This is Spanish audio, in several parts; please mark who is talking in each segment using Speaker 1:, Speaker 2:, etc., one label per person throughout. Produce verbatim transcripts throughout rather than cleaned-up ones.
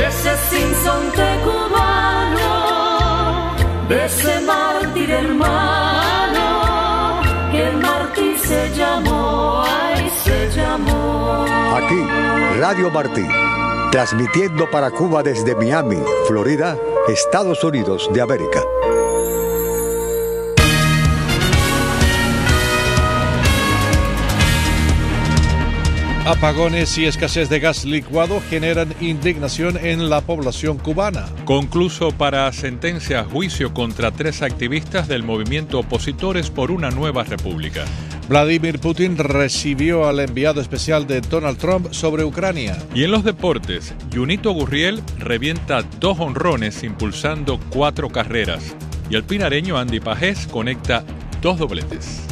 Speaker 1: de ese sinsonte cubano, de ese mártir hermano, que el mártir se llamó, ay, se llamó.
Speaker 2: Aquí, Radio Martí, transmitiendo para Cuba desde Miami, Florida, Estados Unidos de América.
Speaker 3: Apagones y escasez de gas licuado generan indignación en la población cubana.
Speaker 4: Concluso para sentencia a juicio contra tres activistas del movimiento Opositores por una Nueva República.
Speaker 3: Vladimir Putin recibió al enviado especial de Donald Trump sobre Ucrania.
Speaker 4: Y en los deportes, Junito Gurriel revienta dos honrones impulsando cuatro carreras. Y el pinareño Andy Pajés conecta dos dobletes.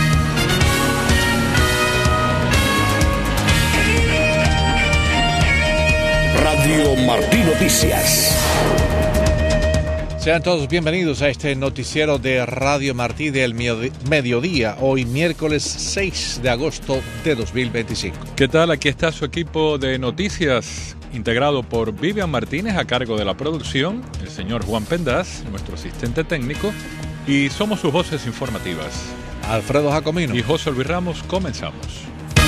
Speaker 5: Radio Martí Noticias.
Speaker 3: Sean todos bienvenidos a este noticiero de Radio Martí del mediodía, hoy miércoles seis de agosto de dos mil veinticinco.
Speaker 4: ¿Qué tal? Aquí está su equipo de noticias, integrado por Vivian Martínez a cargo de la producción, el señor Juan Pendaz, nuestro asistente técnico, y somos sus voces informativas,
Speaker 3: Alfredo Jacomino
Speaker 4: y José Luis Ramos. Comenzamos.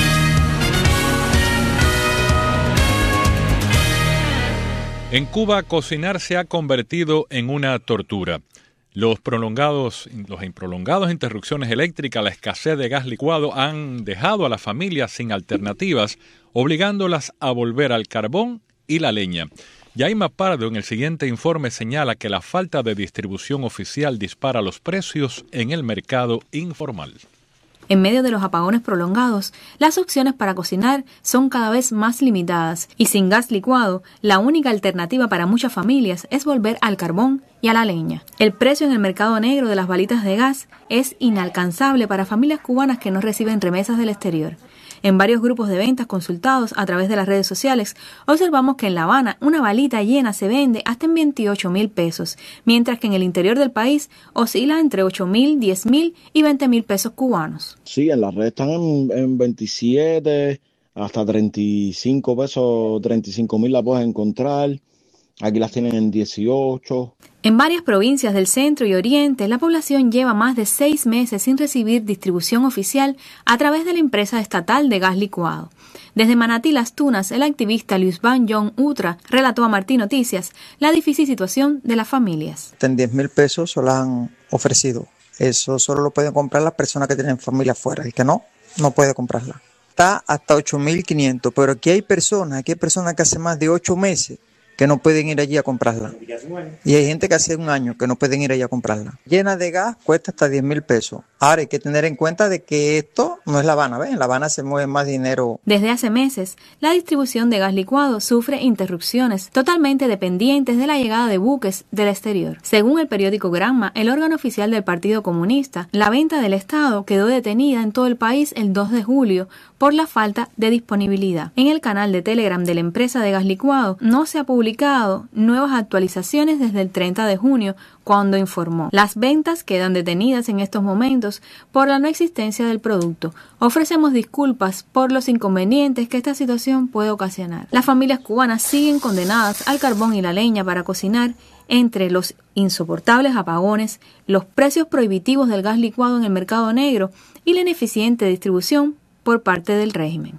Speaker 4: En Cuba, cocinar se ha convertido en una tortura. Los prolongados, los prolongados interrupciones eléctricas, la escasez de gas licuado han dejado a las familias sin alternativas, obligándolas a volver al carbón y la leña. Yaima Pardo en el siguiente informe señala que la falta de distribución oficial dispara los precios en el mercado informal.
Speaker 6: En medio de los apagones prolongados, las opciones para cocinar son cada vez más limitadas y sin gas licuado, la única alternativa para muchas familias es volver al carbón y a la leña. El precio en el mercado negro de las balitas de gas es inalcanzable para familias cubanas que no reciben remesas del exterior. En varios grupos de ventas consultados a través de las redes sociales, observamos que en La Habana una balita llena se vende hasta en veintiocho mil pesos, mientras que en el interior del país oscila entre ocho mil, diez mil y veinte mil pesos cubanos.
Speaker 7: Sí, en las redes están en, en veintisiete hasta treinta y cinco pesos, treinta y cinco mil la puedes encontrar. Aquí las tienen en dieciocho.
Speaker 6: En varias provincias del centro y oriente, la población lleva más de seis meses sin recibir distribución oficial a través de la empresa estatal de gas licuado. Desde Manatí Las Tunas, el activista Luis Van John Utra relató a Martí Noticias la difícil situación de las familias.
Speaker 8: En diez mil pesos se lo han ofrecido. Eso solo lo pueden comprar las personas que tienen familia afuera. El que no, no puede comprarla. Está hasta ocho mil quinientos, pero aquí hay personas, aquí hay personas que hace más de ocho meses que no pueden ir allí a comprarla. Y hay gente que hace un año que no pueden ir allí a comprarla. Llena de gas cuesta hasta diez mil pesos. Ahora hay que tener en cuenta de que esto no es La Habana, ¿ves? En La Habana se mueve más dinero.
Speaker 6: Desde hace meses, la distribución de gas licuado sufre interrupciones totalmente dependientes de la llegada de buques del exterior. Según el periódico Granma, el órgano oficial del Partido Comunista, la venta del Estado quedó detenida en todo el país el dos de julio por la falta de disponibilidad. En el canal de Telegram de la empresa de gas licuado no se ha publicado nuevas actualizaciones desde el treinta de junio, cuando informó: las ventas quedan detenidas en estos momentos por la no existencia del producto. Ofrecemos disculpas por los inconvenientes que esta situación puede ocasionar. Las familias cubanas siguen condenadas al carbón y la leña para cocinar entre los insoportables apagones, los precios prohibitivos del gas licuado en el mercado negro y la ineficiente distribución por parte del régimen.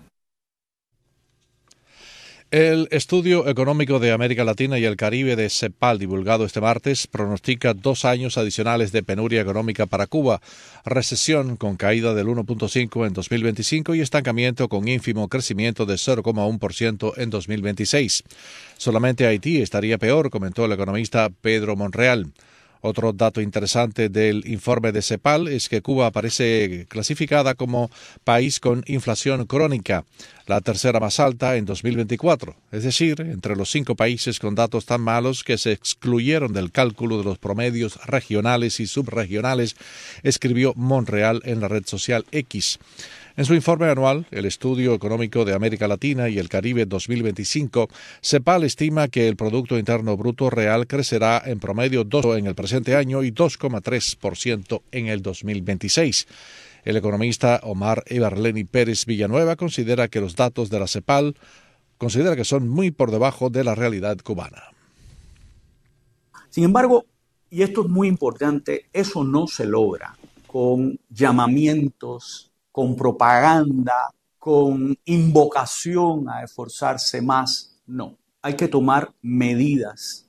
Speaker 3: El Estudio Económico de América Latina y el Caribe de CEPAL, divulgado este martes, pronostica dos años adicionales de penuria económica para Cuba, recesión con caída del uno punto cinco por ciento en dos mil veinticinco y estancamiento con ínfimo crecimiento de cero coma uno por ciento en dos mil veintiséis. Solamente Haití estaría peor, comentó el economista Pedro Monreal. Otro dato interesante del informe de CEPAL es que Cuba aparece clasificada como país con inflación crónica, la tercera más alta en dos mil veinticuatro, es decir, entre los cinco países con datos tan malos que se excluyeron del cálculo de los promedios regionales y subregionales, escribió Monreal en la red social X. En su informe anual, el Estudio Económico de América Latina y el Caribe dos mil veinticinco, CEPAL estima que el Producto Interno Bruto Real crecerá en promedio dos por ciento en el presente año y dos coma tres por ciento en el dos mil veintiséis. El economista Omar Eberleni Pérez Villanueva considera que los datos de la CEPAL considera que son muy por debajo de la realidad cubana.
Speaker 9: Sin embargo, y esto es muy importante, eso no se logra con llamamientos, con propaganda, con invocación a esforzarse más. No, hay que tomar medidas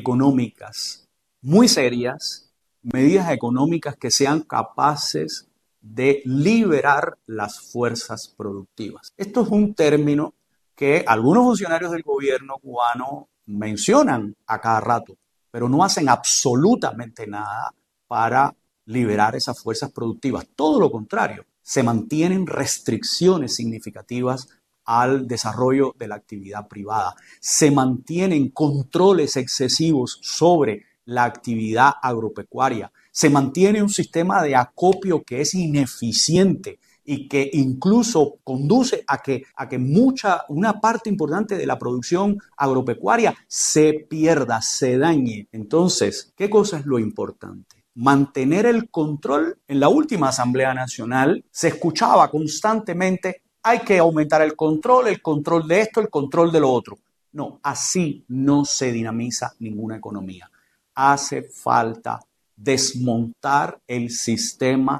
Speaker 9: económicas muy serias, medidas económicas que sean capaces de liberar las fuerzas productivas. Esto es un término que algunos funcionarios del gobierno cubano mencionan a cada rato, pero no hacen absolutamente nada para liberar esas fuerzas productivas. Todo lo contrario, se mantienen restricciones significativas al desarrollo de la actividad privada. Se mantienen controles excesivos sobre la actividad agropecuaria. Se mantiene un sistema de acopio que es ineficiente y que incluso conduce a que, a que mucha, una parte importante de la producción agropecuaria se pierda, se dañe. Entonces, ¿qué cosa es lo importante? Mantener el control. En la última Asamblea Nacional se escuchaba constantemente: hay que aumentar el control, el control de esto, el control de lo otro. No, así no se dinamiza ninguna economía. Hace falta desmontar el sistema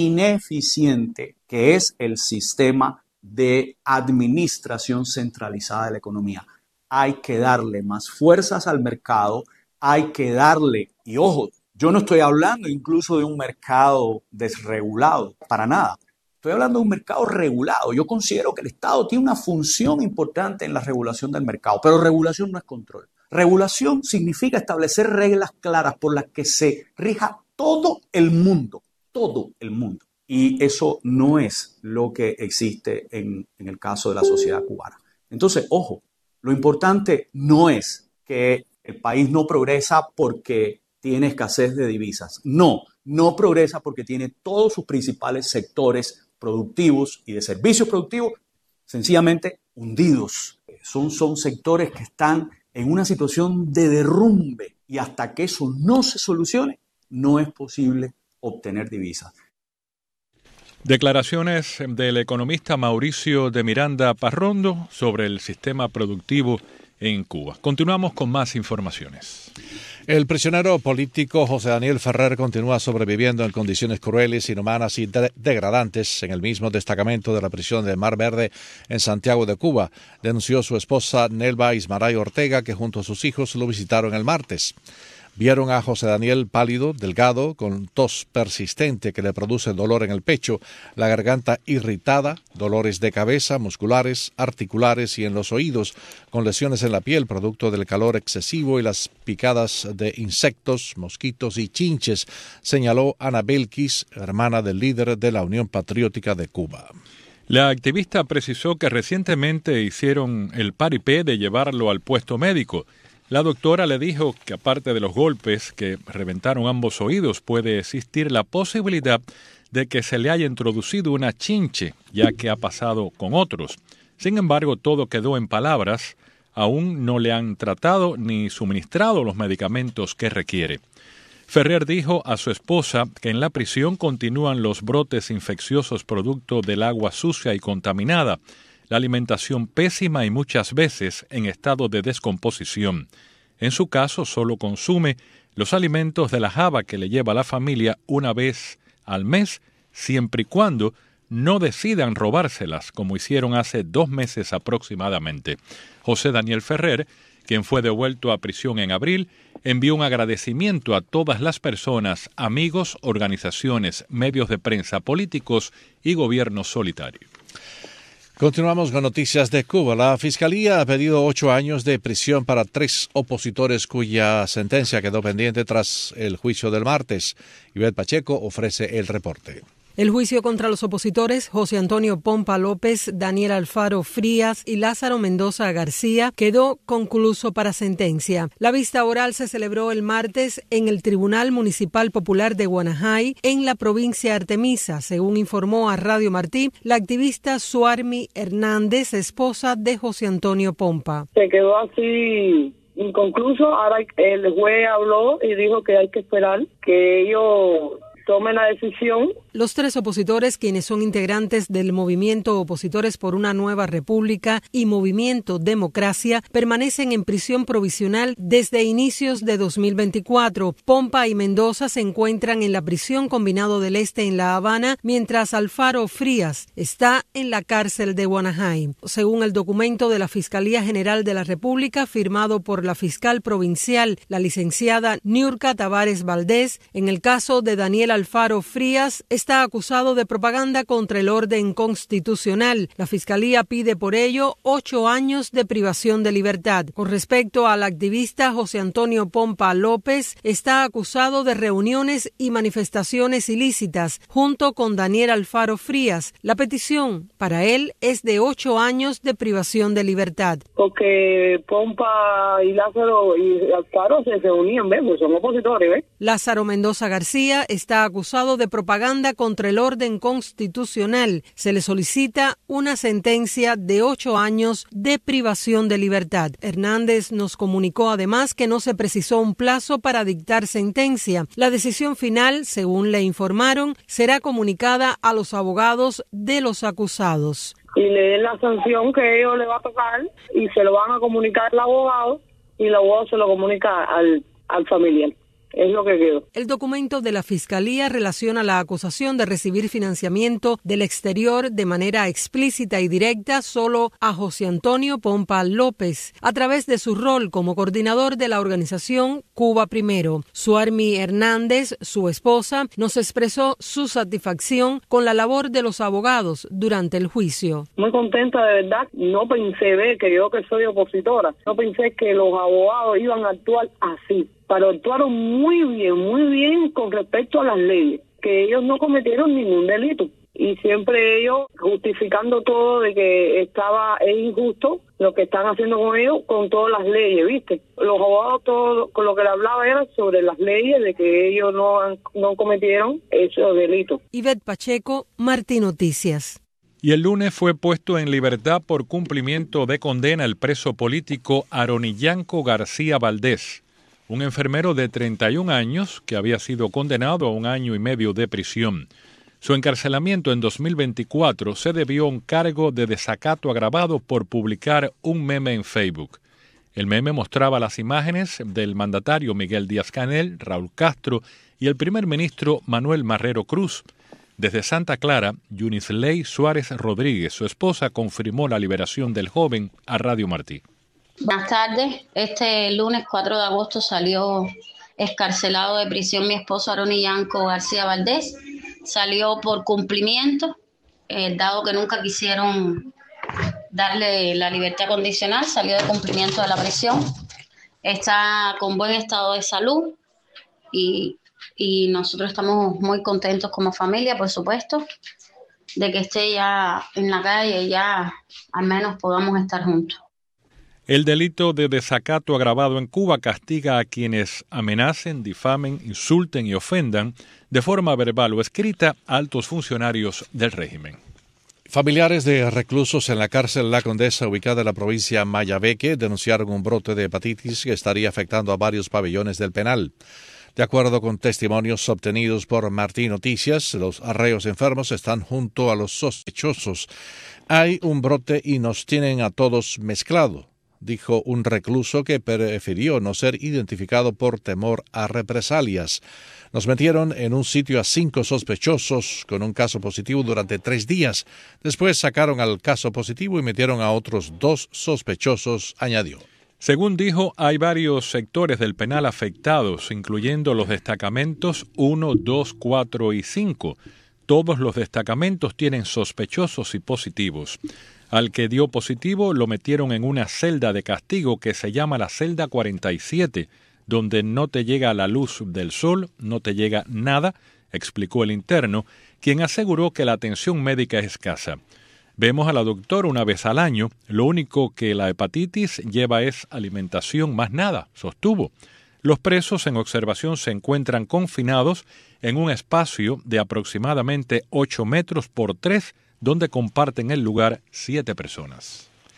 Speaker 9: ineficiente que es el sistema de administración centralizada de la economía. Hay que darle más fuerzas al mercado, hay que darle, y ojo, yo no estoy hablando incluso de un mercado desregulado, para nada. Estoy hablando de un mercado regulado. Yo considero que el Estado tiene una función importante en la regulación del mercado, pero regulación no es control. Regulación significa establecer reglas claras por las que se rija todo el mundo, todo el mundo. Y eso no es lo que existe en, en el caso de la sociedad cubana. Entonces, ojo, lo importante no es que el país no progresa porque tiene escasez de divisas. No, no progresa porque tiene todos sus principales sectores productivos y de servicios productivos sencillamente hundidos. Son, son sectores que están en una situación de derrumbe y hasta que eso no se solucione, no es posible obtener divisas.
Speaker 4: Declaraciones del economista Mauricio de Miranda Parrondo sobre el sistema productivo en Cuba. Continuamos con más informaciones.
Speaker 3: El prisionero político José Daniel Ferrer continúa sobreviviendo en condiciones crueles, inhumanas y de- degradantes en el mismo destacamento de la prisión de Mar Verde en Santiago de Cuba, denunció su esposa Nelva Ismaray Ortega, que junto a sus hijos lo visitaron el martes. Vieron a José Daniel pálido, delgado, con tos persistente que le produce dolor en el pecho, la garganta irritada, dolores de cabeza, musculares, articulares y en los oídos, con lesiones en la piel producto del calor excesivo y las picadas de insectos, mosquitos y chinches, señaló Ana Belkis, hermana del líder de la Unión Patriótica de Cuba.
Speaker 4: La activista precisó que recientemente hicieron el paripé de llevarlo al puesto médico. La doctora le dijo que aparte de los golpes que reventaron ambos oídos, puede existir la posibilidad de que se le haya introducido una chinche, ya que ha pasado con otros. Sin embargo, todo quedó en palabras. Aún no le han tratado ni suministrado los medicamentos que requiere. Ferrer dijo a su esposa que en la prisión continúan los brotes infecciosos producto del agua sucia y contaminada, la alimentación pésima y muchas veces en estado de descomposición. En su caso, solo consume los alimentos de la java que le lleva a la familia una vez al mes, siempre y cuando no decidan robárselas, como hicieron hace dos meses aproximadamente. José Daniel Ferrer, quien fue devuelto a prisión en abril, envió un agradecimiento a todas las personas, amigos, organizaciones, medios de prensa, políticos y gobierno solitario.
Speaker 3: Continuamos con noticias de Cuba. La Fiscalía ha pedido ocho años de prisión para tres opositores cuya sentencia quedó pendiente tras el juicio del martes. Ivette Pacheco ofrece el reporte.
Speaker 10: El juicio contra los opositores José Antonio Pompa López, Daniel Alfaro Frías y Lázaro Mendoza García quedó concluso para sentencia. La vista oral se celebró el martes en el Tribunal Municipal Popular de Guanajay, en la provincia de Artemisa, según informó a Radio Martí la activista Suarmi Hernández, esposa de José Antonio Pompa.
Speaker 11: Se quedó así inconcluso. Ahora el juez habló y dijo que hay que esperar que ellos tome la decisión.
Speaker 10: Los tres opositores, quienes son integrantes del Movimiento Opositores por una Nueva República y Movimiento Democracia, permanecen en prisión provisional desde inicios de dos mil veinticuatro. Pompa y Mendoza se encuentran en la prisión Combinado del Este en La Habana, mientras Alfaro Frías está en la cárcel de Guanajaí. Según el documento de la Fiscalía General de la República, firmado por la fiscal provincial, la licenciada Niurka Tavares Valdés, en el caso de Daniel Alfaro Frías, está acusado de propaganda contra el orden constitucional. La Fiscalía pide por ello ocho años de privación de libertad. Con respecto al activista José Antonio Pompa López, está acusado de reuniones y manifestaciones ilícitas junto con Daniel Alfaro Frías. La petición para él es de ocho años de privación de libertad.
Speaker 11: Porque Pompa y Lázaro y Alfaro se reunían, ¿ves? Son opositores, ¿ves?
Speaker 10: Lázaro Mendoza García está acusado de propaganda contra el orden constitucional. Se le solicita una sentencia de ocho años de privación de libertad. Hernández nos comunicó además que no se precisó un plazo para dictar sentencia. La decisión final, según le informaron, será comunicada a los abogados de los acusados.
Speaker 11: Y le den la sanción que ellos le va a tocar y se lo van a comunicar al abogado y el abogado se lo comunica al, al familiar. Es lo que quedó.
Speaker 10: El documento de la Fiscalía relaciona la acusación de recibir financiamiento del exterior de manera explícita y directa solo a José Antonio Pompa López, a través de su rol como coordinador de la organización Cuba Primero. Suarmi Hernández, su esposa, nos expresó su satisfacción con la labor de los abogados durante el juicio.
Speaker 11: Muy contenta, de verdad. No pensé, ver que yo que soy opositora, no pensé que los abogados iban a actuar así. Pero actuaron muy bien, muy bien con respecto a las leyes, que ellos no cometieron ningún delito. Y siempre ellos justificando todo de que estaba es injusto lo que están haciendo con ellos, con todas las leyes, ¿viste? Los abogados, todo con lo que le hablaba era sobre las leyes, de que ellos no, han, no cometieron esos delitos.
Speaker 10: Ivette Pacheco, Martí Noticias.
Speaker 4: Y el lunes fue puesto en libertad por cumplimiento de condena el preso político Aronillanco García Valdés, un enfermero de treinta y un años que había sido condenado a un año y medio de prisión. Su encarcelamiento en dos mil veinticuatro se debió a un cargo de desacato agravado por publicar un meme en Facebook. El meme mostraba las imágenes del mandatario Miguel Díaz-Canel, Raúl Castro y el primer ministro Manuel Marrero Cruz. Desde Santa Clara, Yunisley Suárez Rodríguez, su esposa, confirmó la liberación del joven a Radio Martí.
Speaker 12: Buenas tardes. Este lunes cuatro de agosto salió excarcelado de prisión mi esposo Aronillanco García Valdés. Salió por cumplimiento, eh, dado que nunca quisieron darle la libertad condicional, salió de cumplimiento de la prisión. Está con buen estado de salud y, y nosotros estamos muy contentos como familia, por supuesto, de que esté ya en la calle y ya al menos podamos estar juntos.
Speaker 4: El delito de desacato agravado en Cuba castiga a quienes amenacen, difamen, insulten y ofendan de forma verbal o escrita a altos funcionarios del régimen.
Speaker 3: Familiares de reclusos en la cárcel La Condesa, ubicada en la provincia Mayabeque, denunciaron un brote de hepatitis que estaría afectando a varios pabellones del penal. De acuerdo con testimonios obtenidos por Martí Noticias, los reos enfermos están junto a los sospechosos. Hay un brote y nos tienen a todos mezclados, dijo un recluso que prefirió no ser identificado por temor a represalias. Nos metieron en un sitio a cinco sospechosos con un caso positivo durante tres días. Después sacaron al caso positivo y metieron a otros dos sospechosos, añadió.
Speaker 4: Según dijo, hay varios sectores del penal afectados, incluyendo los destacamentos uno, dos, cuatro y cinco. Todos los destacamentos tienen sospechosos y positivos. Al que dio positivo lo metieron en una celda de castigo que se llama la celda cuarenta y siete, donde no te llega la luz del sol, no te llega nada, explicó el interno, quien aseguró que la atención médica es escasa. Vemos a la doctora una vez al año, lo único que la hepatitis lleva es alimentación, más nada, sostuvo. Los presos en observación se encuentran confinados en un espacio de aproximadamente ocho metros por tres, donde comparten el lugar siete personas.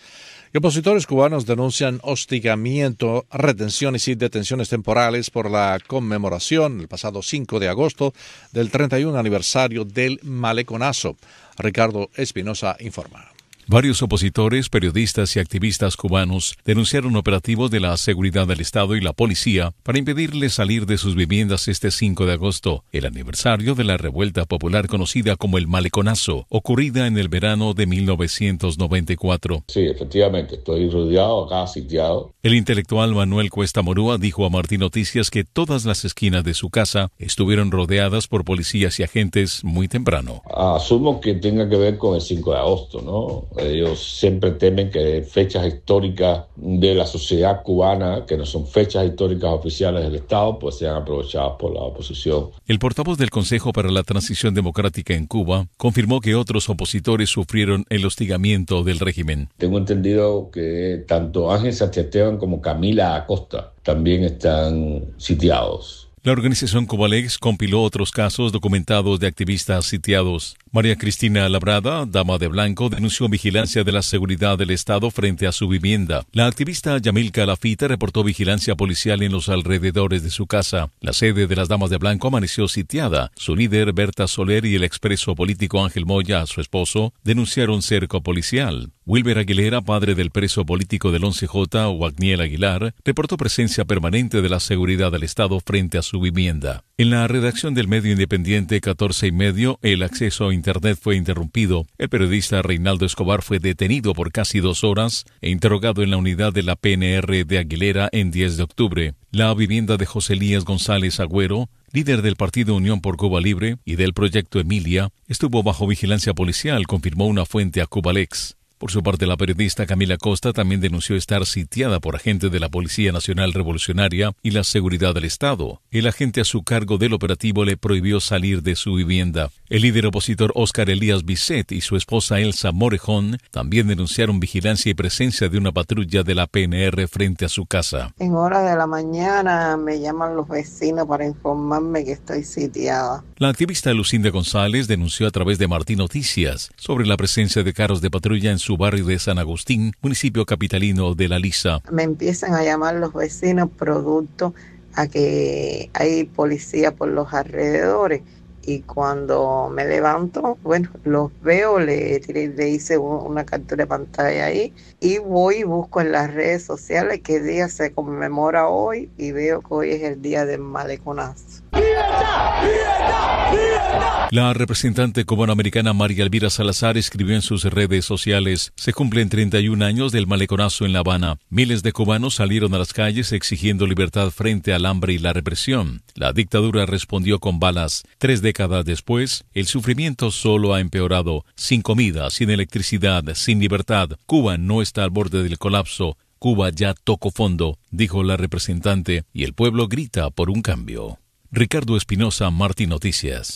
Speaker 3: Y opositores cubanos denuncian hostigamiento, retenciones y detenciones temporales por la conmemoración el pasado cinco de agosto del treinta y un aniversario del Maleconazo. Ricardo Espinosa informa.
Speaker 13: Varios opositores, periodistas y activistas cubanos denunciaron operativos de la seguridad del Estado y la policía para impedirles salir de sus viviendas este cinco de agosto, el aniversario de la revuelta popular conocida como el Maleconazo, ocurrida en el verano de mil novecientos noventa y cuatro.
Speaker 14: Sí, efectivamente, estoy rodeado, acá sitiado.
Speaker 13: El intelectual Manuel Cuesta Morúa dijo a Martín Noticias que todas las esquinas de su casa estuvieron rodeadas por policías y agentes muy temprano.
Speaker 14: Asumo que tenga que ver con el cinco de agosto, ¿no? Ellos siempre temen que fechas históricas de la sociedad cubana, que no son fechas históricas oficiales del Estado, pues sean aprovechadas por la oposición.
Speaker 13: El portavoz del Consejo para la Transición Democrática en Cuba confirmó que otros opositores sufrieron el hostigamiento del régimen.
Speaker 14: Tengo entendido que tanto Ángel Sánchez Esteban como Camila Acosta también están sitiados.
Speaker 13: La organización Cubalex compiló otros casos documentados de activistas sitiados. María Cristina Labrada, dama de blanco, denunció vigilancia de la seguridad del Estado frente a su vivienda. La activista Yamilka Lafita reportó vigilancia policial en los alrededores de su casa. La sede de las damas de blanco amaneció sitiada. Su líder, Berta Soler, y el expreso político Ángel Moya, su esposo, denunciaron cerco policial. Wilber Aguilera, padre del preso político del once J, Wagniel Aguilar, reportó presencia permanente de la seguridad del Estado frente a su vivienda. En la redacción del medio independiente catorce y medio, el acceso a Internet fue interrumpido. El periodista Reinaldo Escobar fue detenido por casi dos horas e interrogado en la unidad de la P N R de Aguilera en diez de octubre. La vivienda de José Elías González Agüero, líder del Partido Unión por Cuba Libre y del Proyecto Emilia, estuvo bajo vigilancia policial, confirmó una fuente a Cubalex. Por su parte, la periodista Camila Costa también denunció estar sitiada por agentes de la Policía Nacional Revolucionaria y la Seguridad del Estado. El agente a su cargo del operativo le prohibió salir de su vivienda. El líder opositor Óscar Elías Bisset y su esposa Elsa Morejón también denunciaron vigilancia y presencia de una patrulla de la P N R frente a su casa.
Speaker 15: En hora de la mañana me llaman los vecinos para informarme que estoy sitiada.
Speaker 13: La activista Lucinda González denunció a través de Martín Noticias sobre la presencia de carros de patrulla en su barrio de San Agustín, municipio capitalino de La Lisa.
Speaker 15: Me empiezan a llamar los vecinos producto a que hay policía por los alrededores. Y cuando me levanto, bueno, los veo, le, le hice una captura de pantalla ahí y voy y busco en las redes sociales qué día se conmemora hoy y veo que hoy es el día del Maleconazo.
Speaker 13: La representante cubanoamericana María Elvira Salazar escribió en sus redes sociales: se cumplen treinta y un años del Maleconazo en La Habana. Miles de cubanos salieron a las calles exigiendo libertad frente al hambre y la represión. La dictadura respondió con balas. Tres décadas después, el sufrimiento solo ha empeorado. Sin comida, sin electricidad, sin libertad. Cuba no está al borde del colapso. Cuba ya tocó fondo, dijo la representante, y el pueblo grita por un cambio. Ricardo Espinosa, Martín Noticias.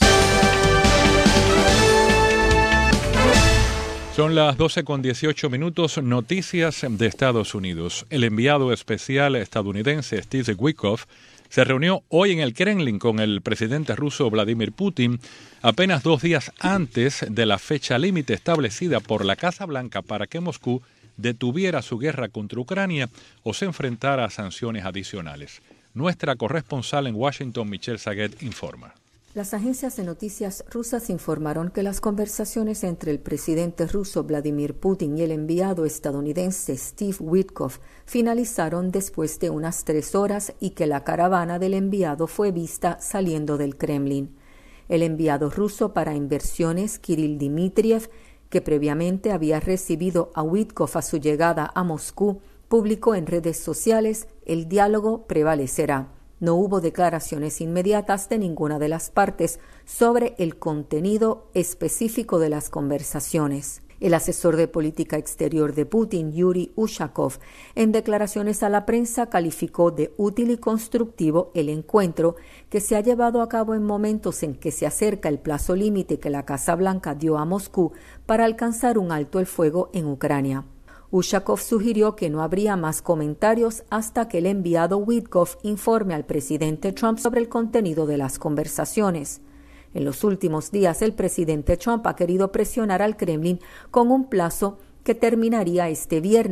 Speaker 4: Son las doce con dieciocho minutos, noticias de Estados Unidos. El enviado especial estadounidense Steve Witkoff se reunió hoy en el Kremlin con el presidente ruso Vladimir Putin, apenas dos días antes de la fecha límite establecida por la Casa Blanca para que Moscú detuviera su guerra contra Ucrania o se enfrentara a sanciones adicionales. Nuestra corresponsal en Washington, Michelle Saguet, informa.
Speaker 16: Las agencias de noticias rusas informaron que las conversaciones entre el presidente ruso Vladimir Putin y el enviado estadounidense Steve Witkoff finalizaron después de unas tres horas y que la caravana del enviado fue vista saliendo del Kremlin. El enviado ruso para inversiones, Kirill Dmitriev, que previamente había recibido a Witkoff a su llegada a Moscú, publicó en redes sociales: el diálogo prevalecerá. No hubo declaraciones inmediatas de ninguna de las partes sobre el contenido específico de las conversaciones. El asesor de política exterior de Putin, Yuri Ushakov, en declaraciones a la prensa calificó de útil y constructivo el encuentro que se ha llevado a cabo en momentos en que se acerca el plazo límite que la Casa Blanca dio a Moscú para alcanzar un alto el fuego en Ucrania. Ushakov sugirió que no habría más comentarios hasta que el enviado Witkoff informe al presidente Trump sobre el contenido de las conversaciones. En los últimos días, el presidente Trump ha querido presionar al Kremlin con un plazo que terminaría este viernes,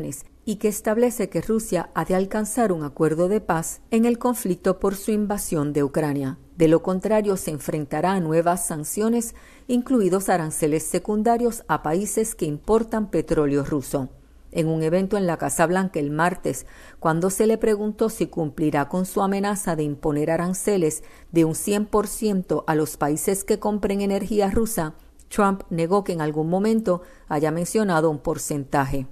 Speaker 16: y que establece que Rusia ha de alcanzar un acuerdo de paz en el conflicto por su invasión de Ucrania. De lo contrario, se enfrentará a nuevas sanciones, incluidos aranceles secundarios a países que importan petróleo ruso. En un evento en la Casa Blanca el martes, cuando se le preguntó si cumplirá con su amenaza de imponer aranceles de un cien por ciento a los países que compren energía rusa, Trump negó que en algún momento haya mencionado un porcentaje.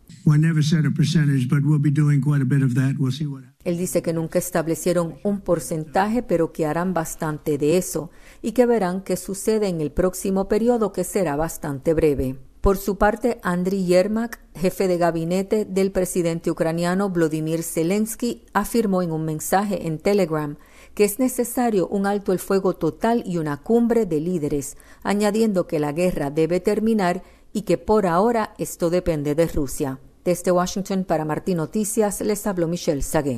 Speaker 16: Él dice que nunca establecieron un porcentaje, pero que harán bastante de eso y que verán qué sucede en el próximo periodo, que será bastante breve. Por su parte, Andriy Yermak, jefe de gabinete del presidente ucraniano Volodymyr Zelensky, afirmó en un mensaje en Telegram que es necesario un alto el fuego total y una cumbre de líderes, añadiendo que la guerra debe terminar y que por ahora esto depende de Rusia. Desde Washington para Martí Noticias les habló Michelle Sagué.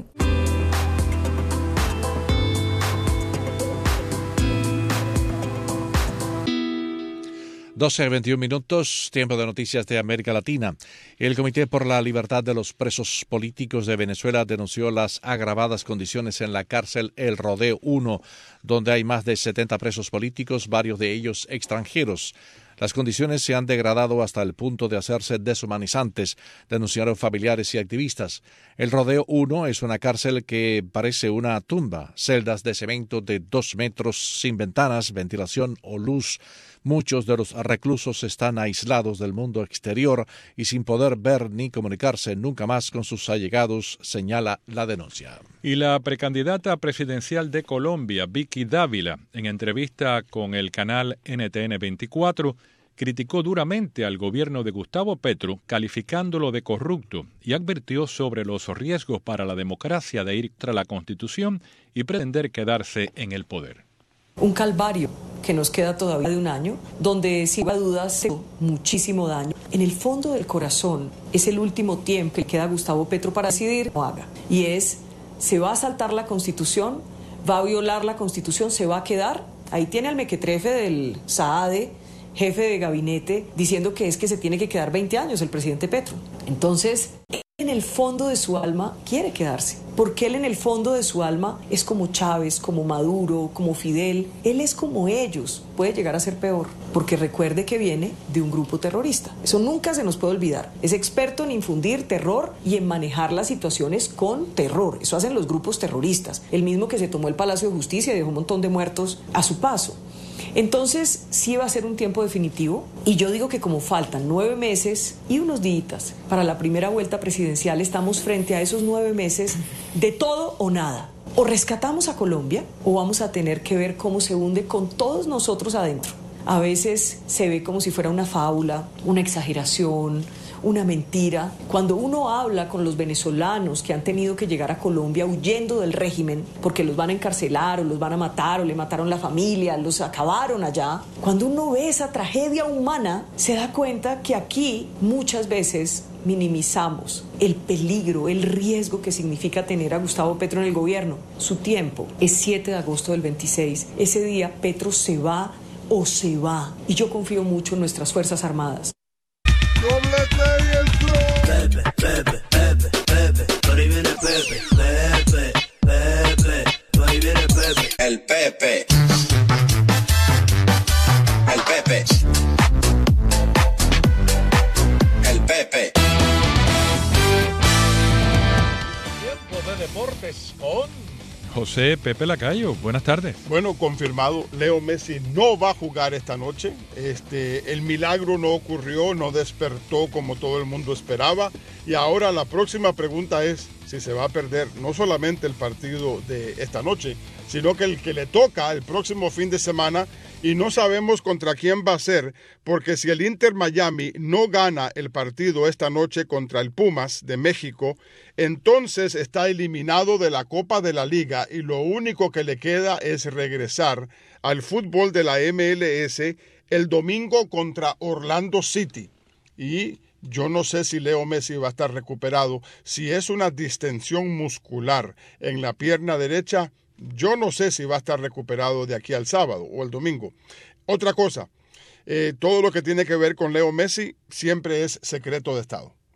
Speaker 3: doce a veintiún minutos, tiempo de noticias de América Latina. El Comité por la Libertad de los Presos Políticos de Venezuela denunció las agravadas condiciones en la cárcel El Rodeo uno, donde hay más de setenta presos políticos, varios de ellos extranjeros. Las condiciones se han degradado hasta el punto de hacerse deshumanizantes, denunciaron familiares y activistas. El Rodeo uno es una cárcel que parece una tumba, celdas de cemento de dos metros sin ventanas, ventilación o luz. Muchos de los reclusos están aislados del mundo exterior y sin poder ver ni comunicarse nunca más con sus allegados, señala la denuncia.
Speaker 4: Y la precandidata presidencial de Colombia, Vicky Dávila, en entrevista con el canal N T N veinticuatro, criticó duramente al gobierno de Gustavo Petro, calificándolo de corrupto, y advirtió sobre los riesgos para la democracia de ir contra la Constitución y pretender quedarse en el poder.
Speaker 17: Un calvario que nos queda todavía de un año, donde sin duda se hizo muchísimo daño. En el fondo del corazón es el último tiempo que queda a Gustavo Petro para decidir o haga. Y es, ¿se va a saltar la Constitución? ¿Va a violar la Constitución? ¿Se va a quedar? Ahí tiene al mequetrefe del Saade, jefe de gabinete, diciendo que es que se tiene que quedar veinte años el presidente Petro. Entonces, en el fondo de su alma quiere quedarse, porque él en el fondo de su alma es como Chávez, como Maduro, como Fidel. Él es como ellos, puede llegar a ser peor, porque recuerde que viene de un grupo terrorista. Eso nunca se nos puede olvidar. Es experto en infundir terror y en manejar las situaciones con terror. Eso hacen los grupos terroristas. El mismo que se tomó el Palacio de Justicia y dejó un montón de muertos a su paso. Entonces, sí va a ser un tiempo definitivo, y yo digo que como faltan nueve meses y unos días para la primera vuelta presidencial, estamos frente a esos nueve meses de todo o nada. O rescatamos a Colombia o vamos a tener que ver cómo se hunde con todos nosotros adentro. A veces se ve como si fuera una fábula, una exageración, una mentira. Cuando uno habla con los venezolanos que han tenido que llegar a Colombia huyendo del régimen porque los van a encarcelar o los van a matar o le mataron la familia, los acabaron allá, cuando uno ve esa tragedia humana, se da cuenta que aquí muchas veces minimizamos el peligro, el riesgo que significa tener a Gustavo Petro en el gobierno. Su tiempo es siete de agosto del veintiséis. Ese día Petro se va o se va. Y yo confío mucho en nuestras Fuerzas Armadas.
Speaker 1: Pepe, Pepe, Pepe, Pepe, por ahí viene Pepe, Pepe, Pepe, por ahí viene Pepe. El Pepe. El Pepe. El Pepe.
Speaker 18: Tiempo de deportes con
Speaker 4: José Pepe Lacayo, buenas tardes.
Speaker 18: Bueno, confirmado, Leo Messi no va a jugar esta noche. Este, el milagro no ocurrió, no despertó como todo el mundo esperaba. Y ahora la próxima pregunta es si se va a perder no solamente el partido de esta noche, sino que el que le toca el próximo fin de semana, y no sabemos contra quién va a ser, porque si el Inter Miami no gana el partido esta noche contra el Pumas de México, entonces está eliminado de la Copa de la Liga y lo único que le queda es regresar al fútbol de la M L S el domingo contra Orlando City. Y yo no sé si Leo Messi va a estar recuperado. Si es una distensión muscular en la pierna derecha, yo no sé si va a estar recuperado de aquí al sábado o el domingo. Otra cosa, eh, todo lo que tiene que ver con Leo Messi siempre es secreto de Estado.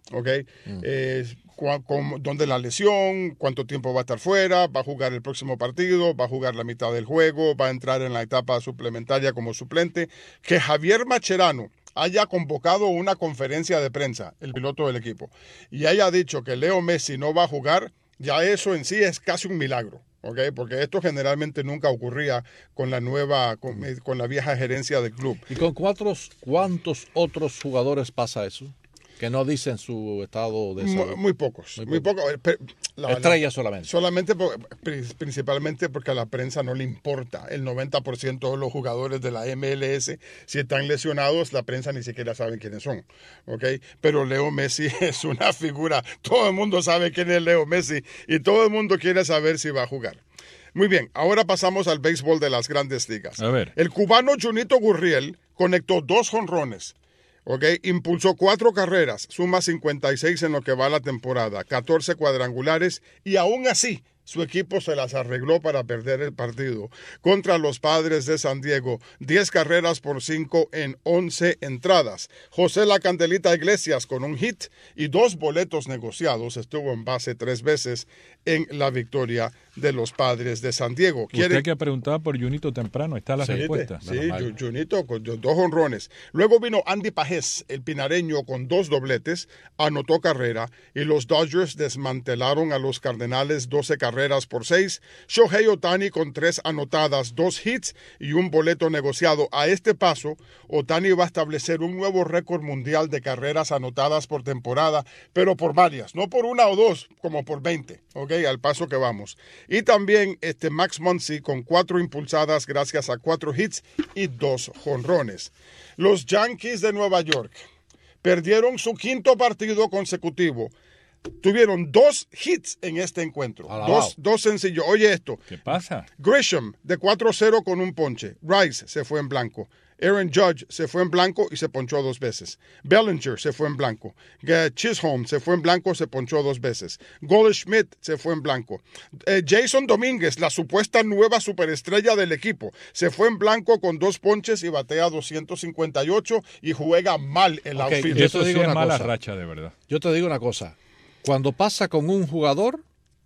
Speaker 18: ¿ok? Mm. Eh, cu- con, ¿Dónde la lesión? ¿Cuánto tiempo va a estar fuera? ¿Va a jugar el próximo partido? ¿Va a jugar la mitad del juego? ¿Va a entrar en la etapa suplementaria como suplente? Que Javier Mascherano haya convocado una conferencia de prensa, el piloto del equipo, y haya dicho que Leo Messi no va a jugar, ya eso en sí es casi un milagro. Okay, porque esto generalmente nunca ocurría con la nueva, con, con la vieja gerencia del club.
Speaker 3: ¿Y con cuántos, cuántos otros jugadores pasa eso? Que no dicen su estado de salud.
Speaker 18: Muy, muy pocos, muy, muy pocos. La,
Speaker 3: Estrellas solamente.
Speaker 18: Solamente, por, principalmente porque a la prensa no le importa. El noventa por ciento de los jugadores de la M L S, si están lesionados, la prensa ni siquiera sabe quiénes son. ¿Okay? Pero Leo Messi es una figura. Todo el mundo sabe quién es Leo Messi y todo el mundo quiere saber si va a jugar. Muy bien, ahora pasamos al béisbol de las Grandes Ligas.
Speaker 4: A ver.
Speaker 18: El cubano Junito Gurriel conectó dos jonrones. Okay, impulsó cuatro carreras, suma cincuenta y seis en lo que va la temporada, catorce cuadrangulares y aún así su equipo se las arregló para perder el partido contra los Padres de San Diego, diez carreras por cinco en once entradas. José La Candelita Iglesias con un hit y dos boletos negociados estuvo en base tres veces en la victoria de los Padres de San Diego.
Speaker 4: ¿Quiere... Usted que preguntaba por Junito temprano, está la
Speaker 18: sí,
Speaker 4: respuesta.
Speaker 18: Sí, Junito con dos honrones. Luego vino Andy Pajés, el pinareño, con dos dobletes, anotó carrera y los Dodgers desmantelaron a los Cardenales doce carreras por seis. Shohei Ohtani con tres anotadas, dos hits y un boleto negociado. A este paso, Ohtani va a establecer un nuevo récord mundial de carreras anotadas por temporada, pero por varias, no por una o dos, como por veinte, ¿ok? Al paso que vamos. Y también este Max Muncy con cuatro impulsadas gracias a cuatro hits y dos jonrones. Los Yankees de Nueva York perdieron su quinto partido consecutivo. Tuvieron dos hits en este encuentro. Dos, dos sencillos. Oye esto.
Speaker 4: ¿Qué pasa?
Speaker 18: Grisham de cuatro cero con un ponche. Rice se fue en blanco. Aaron Judge se fue en blanco y se ponchó dos veces. Bellinger se fue en blanco. Chisholm se fue en blanco, se ponchó dos veces. Goldschmidt se fue en blanco. Eh, Jason Domínguez, la supuesta nueva superestrella del equipo, se fue en blanco con dos ponches y batea doscientos cincuenta y ocho y juega mal el
Speaker 3: okay,
Speaker 18: outfield.
Speaker 4: Eso sí es mala
Speaker 3: cosa.
Speaker 4: racha, de verdad.
Speaker 3: Yo te digo una cosa. Cuando pasa con un jugador,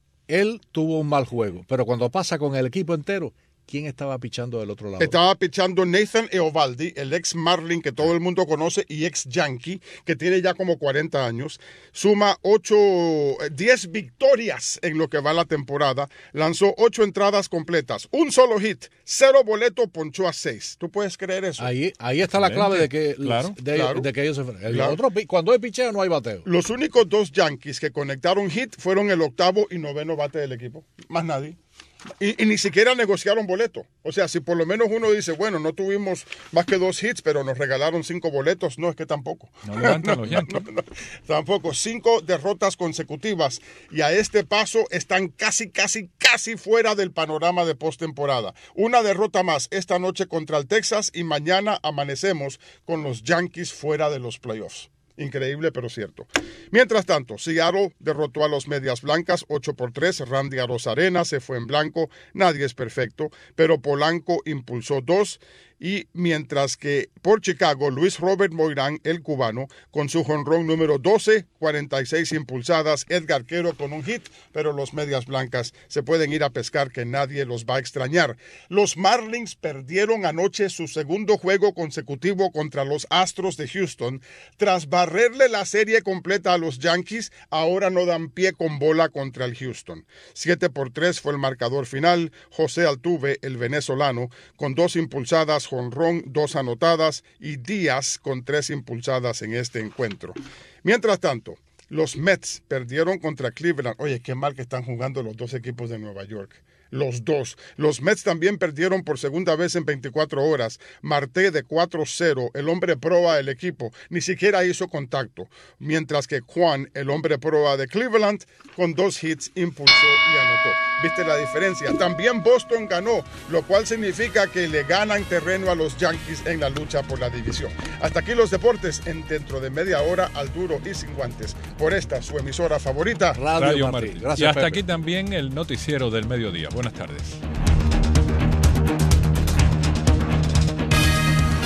Speaker 3: él tuvo un mal juego. Pero cuando pasa con el equipo entero, ¿quién estaba pichando del otro lado?
Speaker 18: Estaba pichando Nathan Eovaldi, el ex Marlin que todo el mundo conoce y ex Yankee, que tiene ya como cuarenta años. Suma ocho, diez victorias en lo que va la temporada. Lanzó ocho entradas completas, un solo hit, cero boleto, ponchó a seis. ¿Tú puedes creer eso?
Speaker 3: Ahí, ahí está la clave de que,
Speaker 18: claro,
Speaker 3: de,
Speaker 18: claro,
Speaker 3: de que ellos se frenan.
Speaker 18: Claro.
Speaker 3: Otro, cuando hay picheo no hay bateo.
Speaker 18: Los únicos dos Yankees que conectaron hit fueron el octavo y noveno bate del equipo. Más nadie. Y, y ni siquiera negociaron boleto. O sea, si por lo menos uno dice, bueno, no tuvimos más que dos hits, pero nos regalaron cinco boletos, no, es que tampoco.
Speaker 4: No levantan los Yankees.
Speaker 18: No, no, no, tampoco. Cinco derrotas consecutivas y a este paso están casi, casi, casi fuera del panorama de postemporada. Una derrota más esta noche contra el Texas y mañana amanecemos con los Yankees fuera de los playoffs. Increíble, pero cierto. Mientras tanto, Seattle derrotó a los Medias Blancas ocho por tres. Randy Arozarena se fue en blanco. Nadie es perfecto, pero Polanco impulsó dos. Y mientras que por Chicago, Luis Robert Moirán, el cubano, con su jonrón número doce, cuarenta y seis impulsadas, Edgar Quero con un hit, pero los Medias Blancas se pueden ir a pescar que nadie los va a extrañar. Los Marlins perdieron anoche su segundo juego consecutivo contra los Astros de Houston. Tras barrerle la serie completa a los Yankees, ahora no dan pie con bola contra el Houston. siete por tres fue el marcador final. José Altuve, el venezolano, con dos impulsadas, jonrón, dos anotadas y Díaz con tres impulsadas en este encuentro. Mientras tanto, los Mets perdieron contra Cleveland. Oye, qué mal que están jugando los dos equipos de Nueva York. Los dos. Los Mets también perdieron por segunda vez en veinticuatro horas. Marte de cuatro cero, el hombre proa del equipo, ni siquiera hizo contacto. Mientras que Juan, el hombre proa de Cleveland, con dos hits, impulsó y anotó. ¿Viste la diferencia? También Boston ganó, lo cual significa que le ganan terreno a los Yankees en la lucha por la división. Hasta aquí los deportes, en dentro de media hora al duro y sin guantes. Por esta, su emisora favorita,
Speaker 3: Radio, Radio Martí.
Speaker 4: Martí. Gracias, y hasta Pepe. Aquí también el noticiero del mediodía. Buenas tardes.